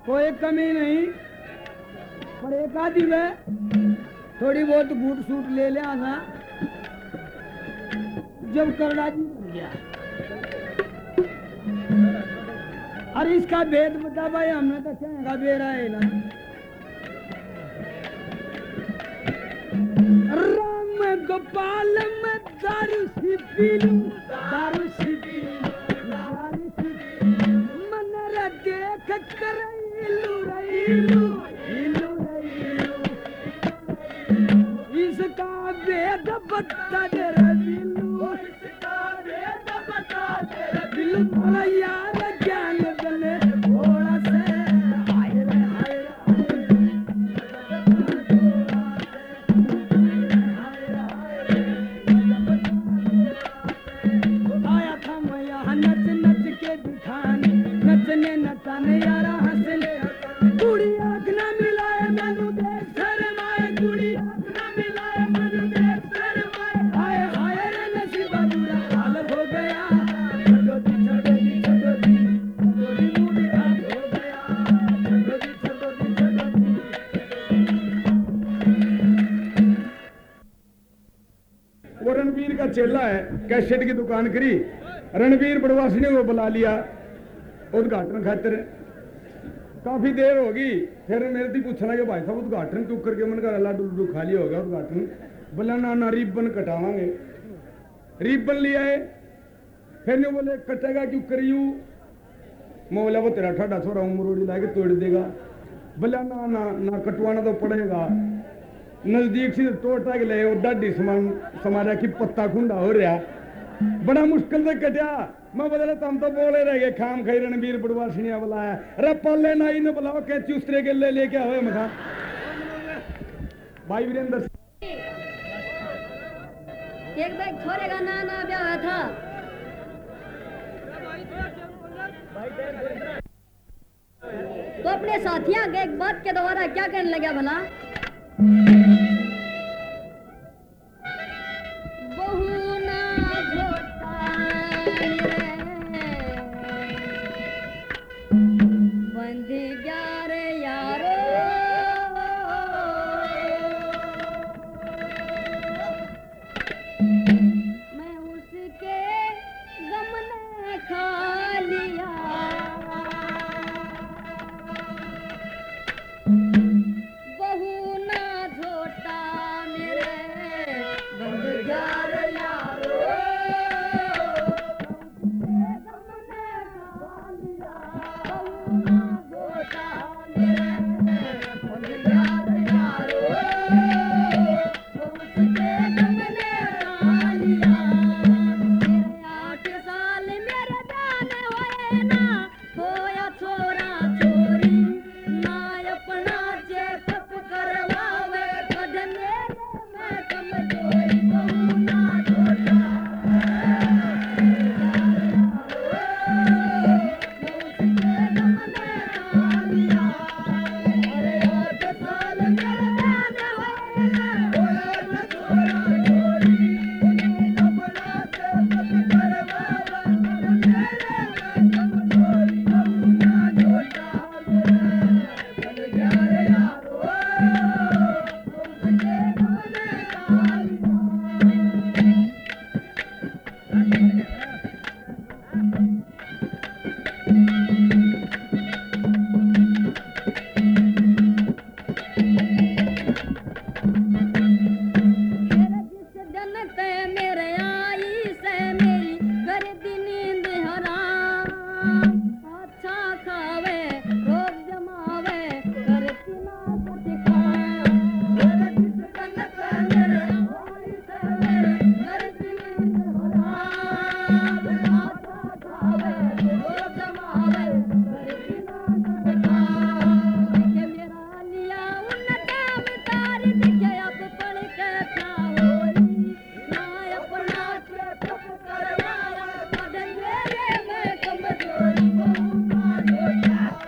कोई कमी नहीं, पर एक आधी में थोड़ी बहुत बूट सूट ले ले आना। जब करना जी बन गया, अरे इसका भेद बता भाई, हमने तो क्या बेरा है ना। राम गोपाल में दारू सी पी लूं, दारू सी पी लूं, दारू सी पी लूं, मन रे देख कर इलू रईलू, इलू रईलू, इसका भेद बता दे रे बिल्लू, इसका भेद बता दे रे बिल्लू, थोड़ा यार ज्ञान दले थोड़ा से आए रे आए आया था मैं यहाँ नच नच के दिखाने, नचने नचाने यारा हंसने, कुड़ी आँख न मिलाए मैनू देख शर्माए, कुड़ी आँख न मिलाए मैनू देख शर्माए, हाय हाय रे नसीबा बुरा हाल हो गया, छोड़ो दी छोड़ो दी छोड़ो दी, छोड़ी बूढ़ी हाल हो गया, छोड़ो दी छोड़ो दी छोड़ो दी। वो रणवीर का चेला है, कैसेट की दुकान करी, रणवीर बड़वासी ने वो बुला लिया उद्घाटन खातिर। काफी देर होगी, फिर मेरे से पूछना कि भाई साहब उद्घाटन क्यों करके, मन कर अल्लाह डुल्लू खाली होगा उद्घाटन, बोला ना ना रिबन कटावांगे। रिबन ले आए, फिर ने बोले कटेगा क्यों करियू, मैं बोला वो तेरा ठाडा छोरा उमरोड़ी लाके तोड़ देगा, बोला ना ना ना कटवाना तो पड़ेगा। नजदीक से तोड़ता के ले डाडी समारा की पत्ता खुंडा हो रहा, बड़ा मुश्किल से कटिया। मैं बदला तुम तो बोले रह गए, खाम खाई रणवीर बुढ़वासिनिया बुलाया, अरे पल्ले नाई ने बुलाओ के चुस्तरे के लेके आवे मखा। भाई वीरेंद्र एक बैग छोरे का ना ब्याह था, तो अपने साथिया के एक बात के द्वारा क्या करने लगा भला।